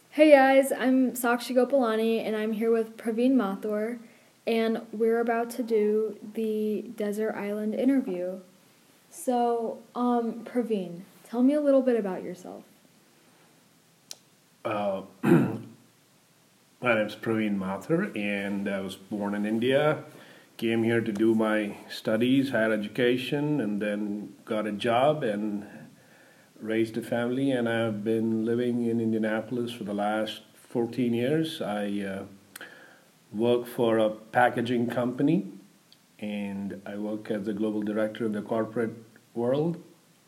Hey guys, I'm Sakshi Gopalani and I'm here with Praveen Mathur and we're about to do the Desert Island interview. Praveen, tell me a little bit about yourself. My name's Praveen Mathur, and I was born in India. Came here to do my studies, higher education, and then got a job and raised a family. And I've been living in Indianapolis for the last 14 years. I work for a packaging company, and I work as the global director in the corporate world.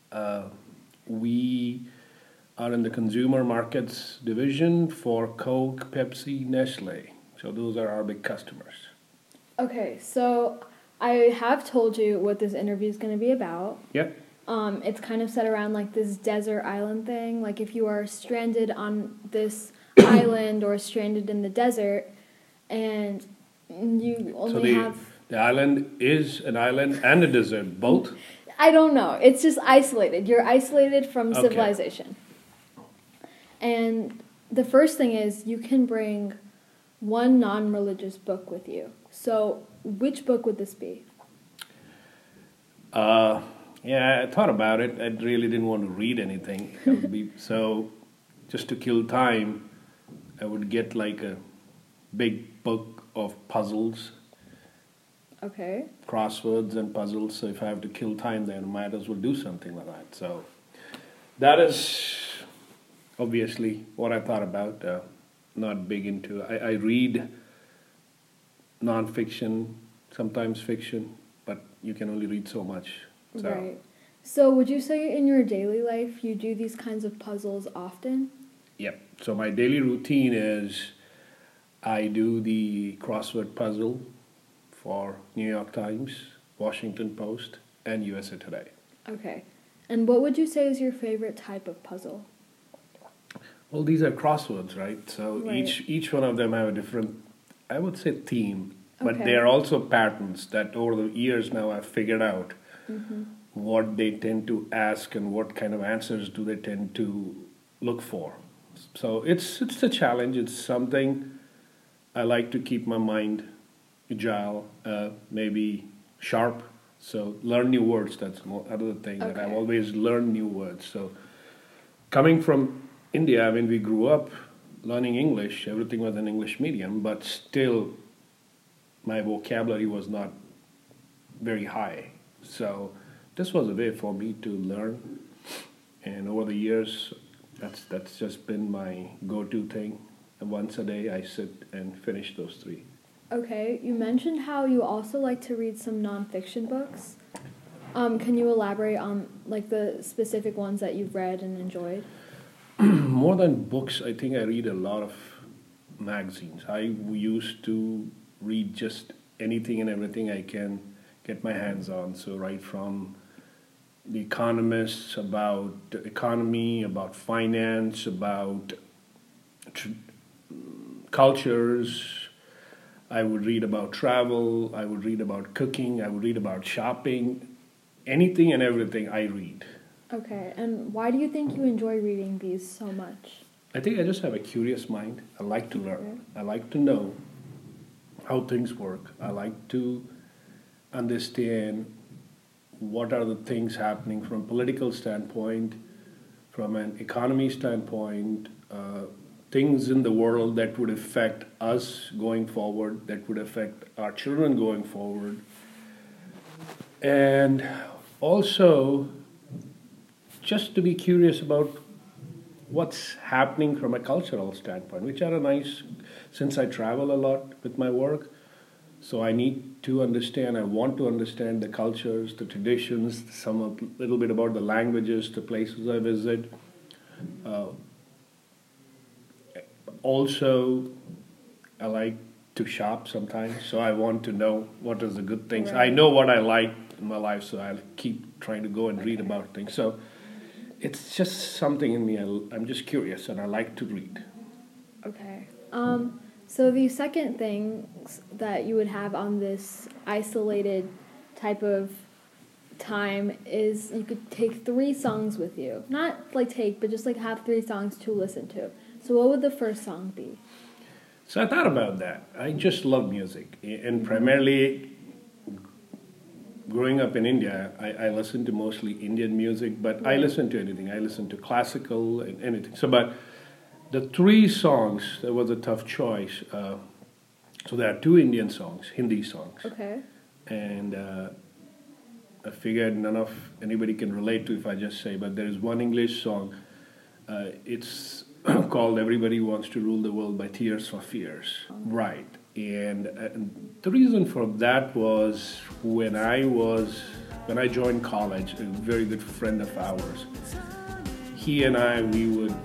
We are in the consumer markets division for Coke, Pepsi, Nestle. So those are our big customers. Okay, so I have told you what this interview is going to be about. Yep. It's kind of set around like this desert island thing. Like if you are stranded on this island or stranded in the desert and you So only have... the island is an island and a desert, both? I don't know. It's just isolated. You're isolated from Okay. civilization. And the first thing is you can bring one non-religious book with you. So which book would this be? Yeah, I thought about it. I really didn't want to read anything. So just to kill time, I would get like a big book of puzzles, Okay. crosswords and puzzles. So if I have to kill time, then I might as well do something like that. So that is obviously what I thought about. Not big into. I read nonfiction, sometimes fiction, but you can only read so much. So, Right. So would you say in your daily life you do these kinds of puzzles often? Yep. So my daily routine is I do the crossword puzzle for New York Times, Washington Post, and USA Today. Okay. And what would you say is your favorite type of puzzle? Well, these are crosswords, right? So Right. each one of them have a different, I would say, theme, but Okay. they are also patterns that over the years now I've figured out Mm-hmm. what they tend to ask and what kind of answers do they tend to look for. So it's a challenge. It's something I like to keep my mind agile, maybe sharp. So learn new words. That's another thing that I've Okay. always learned new words. So coming from India, I mean, we grew up learning English. Everything was an English medium, but still, my vocabulary was not very high. So this was a way for me to learn, and over the years, that's just been my go-to thing. And once a day, I sit and finish those three. Okay, you mentioned how you also like to read some nonfiction books. Can you elaborate on like the specific ones that you've read and enjoyed? More than books, I think I read a lot of magazines. I used to read just anything and everything I can get my hands on. So right from The Economist, about the economy, about finance, about tr- cultures. I would read about travel. I would read about cooking. I would read about shopping. Anything and everything I read. Okay, and why do you think you enjoy reading these so much? I think I just have a curious mind. I like to learn. I like to know how things work. I like to understand what are the things happening from a political standpoint, from an economy standpoint, things in the world that would affect us going forward, that would affect our children going forward. And also just to be curious about what's happening from a cultural standpoint, which are a nice, since I travel a lot with my work, so I need to understand, I want to understand the cultures, the traditions, a little bit about the languages, the places I visit. Uh, Also, I like to shop sometimes, so I want to know what is the good things. I Right. know what I like in my life, so I'll keep trying to go and read about things. So it's just something in me. I'm just curious, and I like to read. Okay. So the second things that you would have on this isolated type of time is you could take 3 songs with you. Not like take, but just like have 3 songs to listen to. So what would the first song be? So I thought about that. I just love music, and primarily growing up in India, I listened to mostly Indian music, but I listen to anything. I listen to classical and anything. So, but the three songs, that was a tough choice. So there are two Indian songs, Hindi songs, Okay. and I figured none of anybody can relate to if I just say. But there is one English song. It's called "Everybody Wants to Rule the World" by Tears for Fears. Right. And the reason for that was when I joined college, a very good friend of ours, he and we would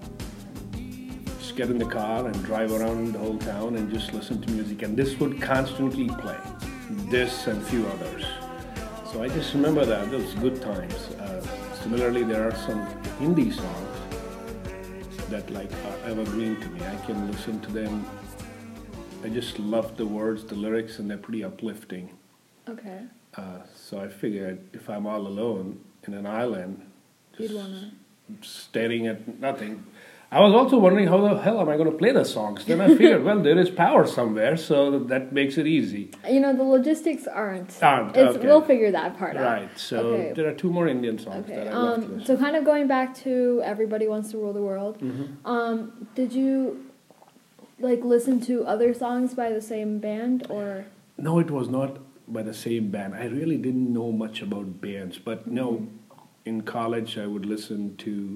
just get in the car and drive around the whole town and just listen to music, and this would constantly play, this and few others. So I just remember that those good times. Similarly, there are some Hindi songs that are evergreen to me. I can listen to them. I just love the words, the lyrics, and they're pretty uplifting. Okay. So I figured if I'm all alone in an island, You'd just wanna. staring at nothing. I was also wondering how the hell am I going to play the songs? Then I figured, well, there is power somewhere, so that makes it easy. You know, the logistics aren't. Okay. We'll figure that part out. Right. So Okay. there are two more Indian songs Okay. that I love to listen. So kind of going back to "Everybody Wants to Rule the World." Did you listen to other songs by the same band or? No, it was not by the same band. I really didn't know much about bands, but no, in college I would listen to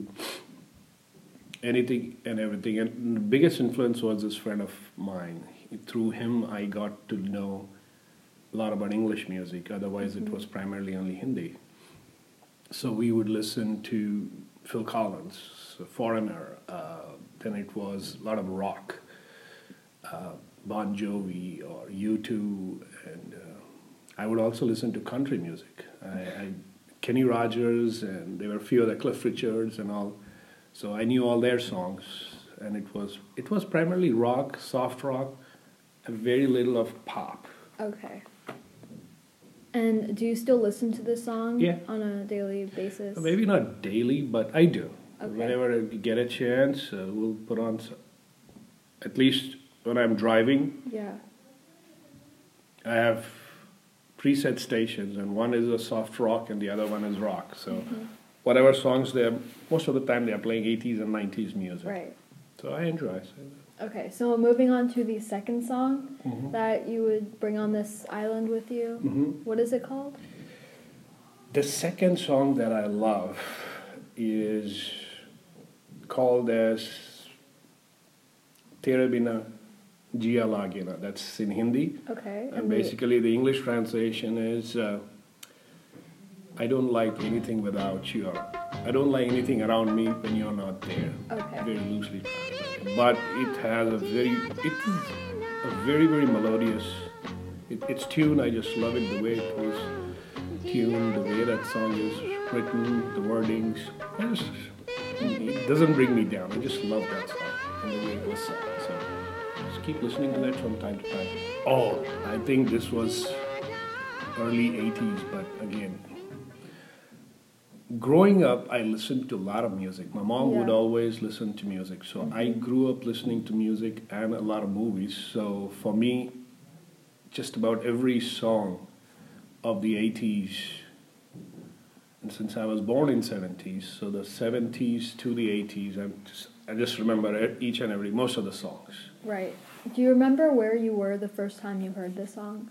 anything and everything. And the biggest influence was this friend of mine. Through him, I got to know a lot about English music. Otherwise, it was primarily only Hindi. So we would listen to Phil Collins, Foreigner. Then it was a lot of rock, Bon Jovi or U2, and I would also listen to country music. Kenny Rogers, and there were a few other Cliff Richards and all. So I knew all their songs, and it was primarily rock, soft rock, and very little of pop. Okay. And do you still listen to this song Yeah. on a daily basis? Maybe not daily, but I do. Okay. Whenever I get a chance, we'll put on, at least when I'm driving, Yeah. I have preset stations, and one is a soft rock and the other one is rock. So whatever songs most of the time they're playing 80s and 90s music. Right. So I enjoy it. Okay, so moving on to the second song that you would bring on this island with you. What is it called? The second song that I love is called as Tere Bina Jia Lagena. That's in Hindi. Okay. And basically the English translation is I don't like anything without you. I don't like anything around me when you're not there. Okay. Very loosely translated. But it is a very, very melodious. It's tuned. I just love it the way it was tuned, the way that song is written, the wordings. It doesn't bring me down. I just love that song and the way it was sung. So just keep listening to that from time to time. Oh, I think this was early 80s, but again, growing up, I listened to a lot of music. My mom would always listen to music. So I grew up listening to music and a lot of movies. So for me, just about every song of the 80s, and since I was born in 70s, so the 70s to the 80s, I just remember most of the songs. Right. Do you remember where you were the first time you heard this song?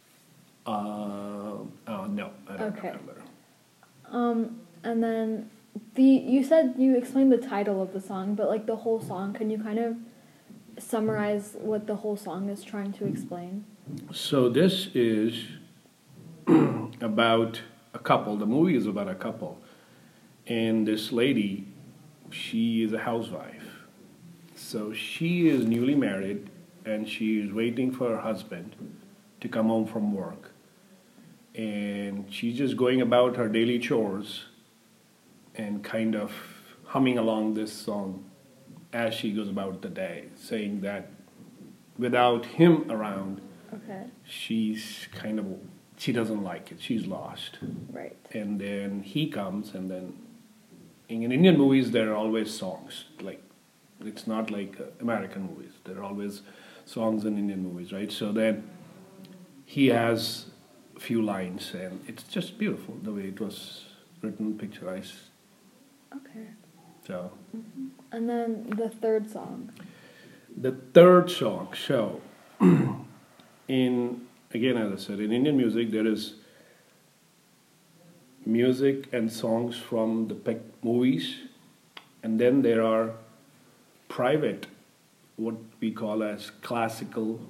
No, I don't remember. And then you said you explained the title of the song, but the whole song, can you kind of summarize what the whole song is trying to explain? So this is about a couple. The movie is about a couple. And this lady, she is a housewife. So she is newly married and she is waiting for her husband to come home from work. And she's just going about her daily chores and kind of humming along this song as she goes about the day, saying that without him around, she doesn't like it. She's lost. Right. And then he comes, and then in Indian movies there are always songs, like It's not like American movies. There are always songs in Indian movies, right? So then he has a few lines, and it's just beautiful the way it was written, picturized. Okay. So And then the third song. the third song, so in again, as I said, in Indian music there is music and songs from the movies, and then there are private, what we call as classical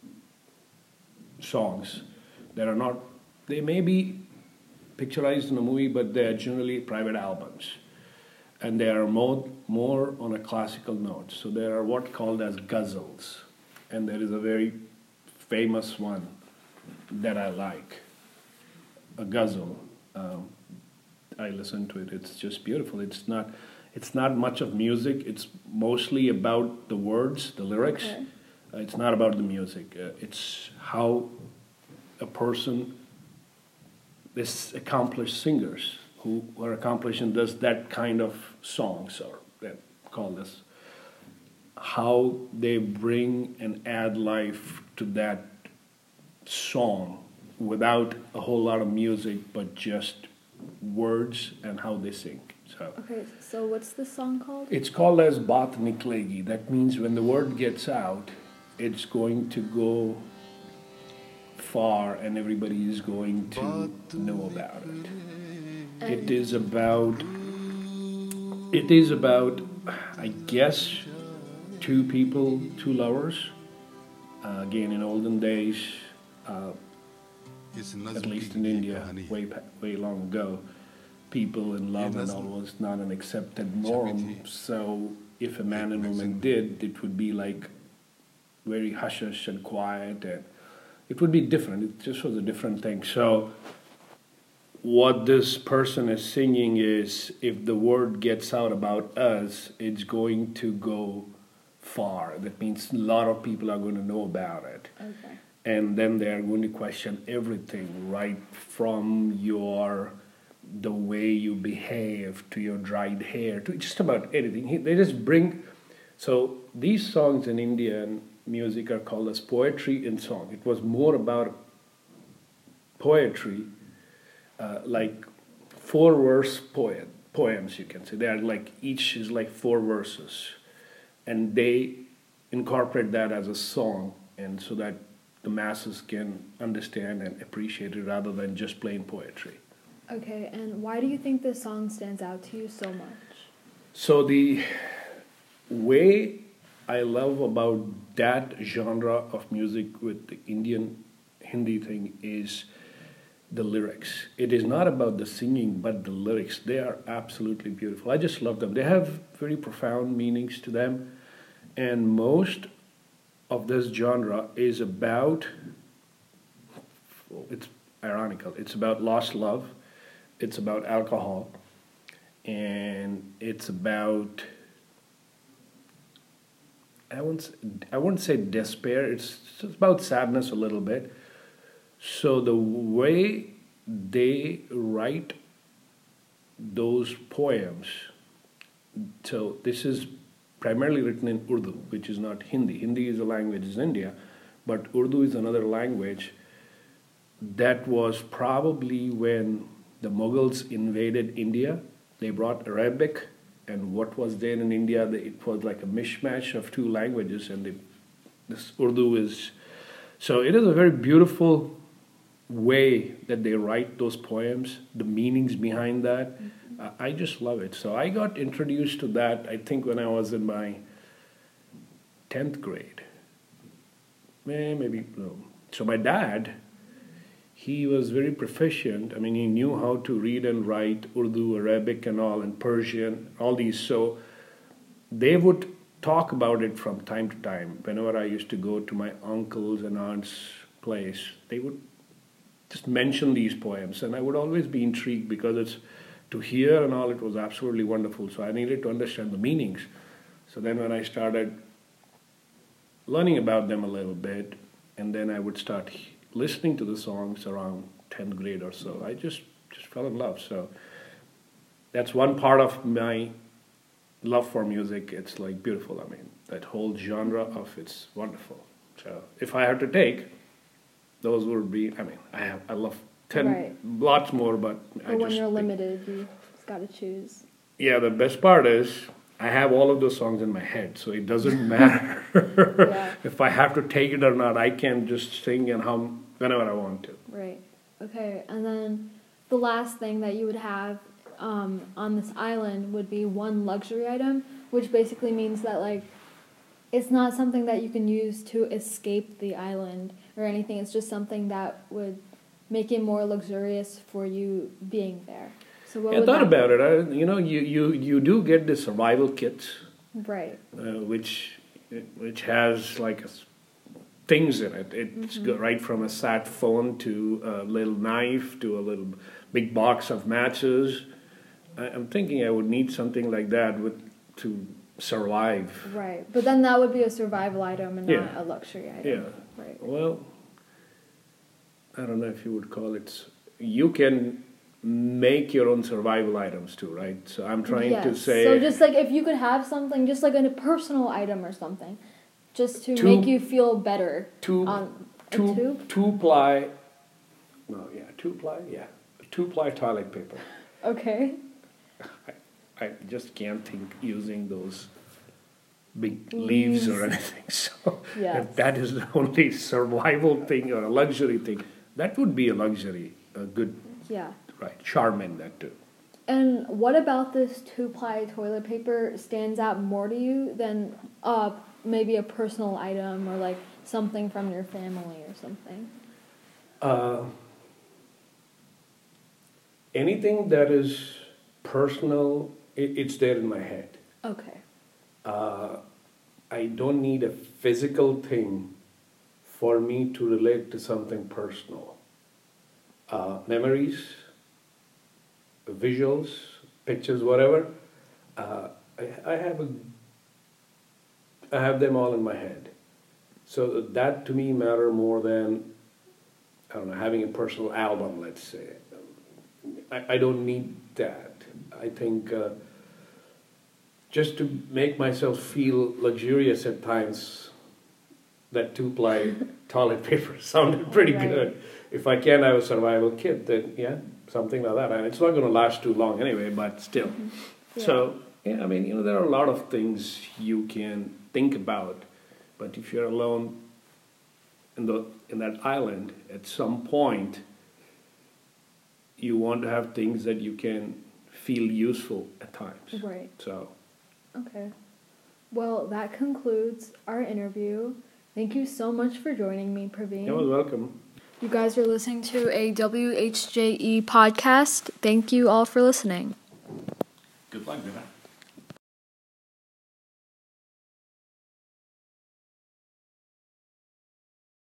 songs that are not, they may be picturized in a movie, but they are generally private albums, and they are more on a classical note. So there are what called as ghazals, and there is a very famous one that I like, a ghazal. I listen to it. It's just beautiful. It's not much of music. It's mostly about the words, the lyrics. Okay. It's not about the music. It's how a person, this accomplished singers who are accomplished and does that kind of songs, or that call this, how they bring and add life to that song without a whole lot of music, but just words and how they sing. So Okay, so what's the song called? it's called as Baat Niklegi. That means when the word gets out, it's going to go far and everybody is going to know about it. It is about, I guess, two people, two lovers. Again, in olden days, at least in India, way long ago, people in love and all was not an accepted norm. So if a man and woman did, it would be like very hush-hush and quiet, and it would be different. It just was a different thing. So what this person is singing is, if the word gets out about us, it's going to go far. That means a lot of people are going to know about it. Okay. And then they are going to question everything, right from the way you behave to your dried hair to just about anything. They just bring. So these songs in Indian music are called as poetry in song. It was more about poetry, like 4-verse poems, you can say. They are like, each is like 4 verses, and they incorporate that as a song, and so that the masses can understand and appreciate it rather than just plain poetry. Okay, and why do you think this song stands out to you so much? So the way I love about that genre of music with the Indian Hindi thing is the lyrics. It is not about the singing, but the lyrics. They are absolutely beautiful. I just love them. They have very profound meanings to them, and most of this genre is about, it's ironical, it's about lost love, it's about alcohol, and it's about, I wouldn't say despair, it's about sadness a little bit. So the way they write those poems, so this is primarily written in Urdu, which is not Hindi. Hindi is a language in India, but Urdu is another language that was probably when the Mughals invaded India. They brought Arabic, and what was there in India, it was like a mishmash of 2 languages, and this Urdu is... So it is a very beautiful way that they write those poems, the meanings behind that. I just love it. So I got introduced to that, I think, when I was in my 10th grade. Maybe no. So my dad, he was very proficient. I mean, he knew how to read and write Urdu, Arabic and all, and Persian, all these. So they would talk about it from time to time. Whenever I used to go to my uncle's and aunt's place, they would just mention these poems. And I would always be intrigued because it's, to hear and all, it was absolutely wonderful. So I needed to understand the meanings. So then when I started learning about them a little bit, and then I would start listening to the songs around 10th grade or so, I just fell in love. So that's one part of my love for music, it's like beautiful. I mean, that whole genre of it's wonderful. So if I had to take, those would be. I mean, I love 10 Right. lots more, but I But when just you're think- limited, you just got to choose. Yeah, the best part is I have all of those songs in my head, so it doesn't matter Yeah. if I have to take it or not. I can just sing and hum whenever I want to. Right. Okay. And then the last thing that you would have on this island would be one luxury item, which basically means that like it's not something that you can use to escape the island or anything. It's just something that would make it more luxurious for you being there. So what I would thought that about it. You do get the survival kits, Right. which has like things in it. It's right from a sat phone to a little knife to a little big box of matches. I'm thinking I would need something like that to survive. Right. But then that would be a survival item and not Yeah. a luxury item. Yeah. Right. Well, I don't know if you would call it. You can make your own survival items too, right? So I'm trying to Yes. say. So just like if you could have something, just like a personal item or something, just to Two- make you feel better. two On a two tube? two ply. No, yeah, 2-ply. Yeah, 2-ply toilet paper. Okay. I just can't think using those big leaves or anything. So Yes. if that is the only survival thing or a luxury thing, that would be a luxury, a good, Yeah. right, charm in that too. And what about this 2-ply toilet paper stands out more to you than maybe a personal item or like something from your family or something? Anything that is personal, it's there in my head. Okay. I don't need a physical thing for me to relate to something personal. Memories, visuals, pictures, whatever. I have them all in my head. So that to me matter more than, I don't know, having a personal album, let's say. I don't need that. I think just to make myself feel luxurious at times, that 2-ply toilet paper sounded pretty Right. good. If I can have a survival kit, then yeah, something like that. And it's not going to last too long anyway, but still. Yeah. So, yeah, I mean, there are a lot of things you can think about, but if you're alone in that island, at some point, you want to have things that you can feel useful at times. Right. So, Okay. Well, that concludes our interview. Thank you so much for joining me, Praveen. you're welcome. You guys are listening to a WHJE podcast. Thank you all for listening. Good luck with that.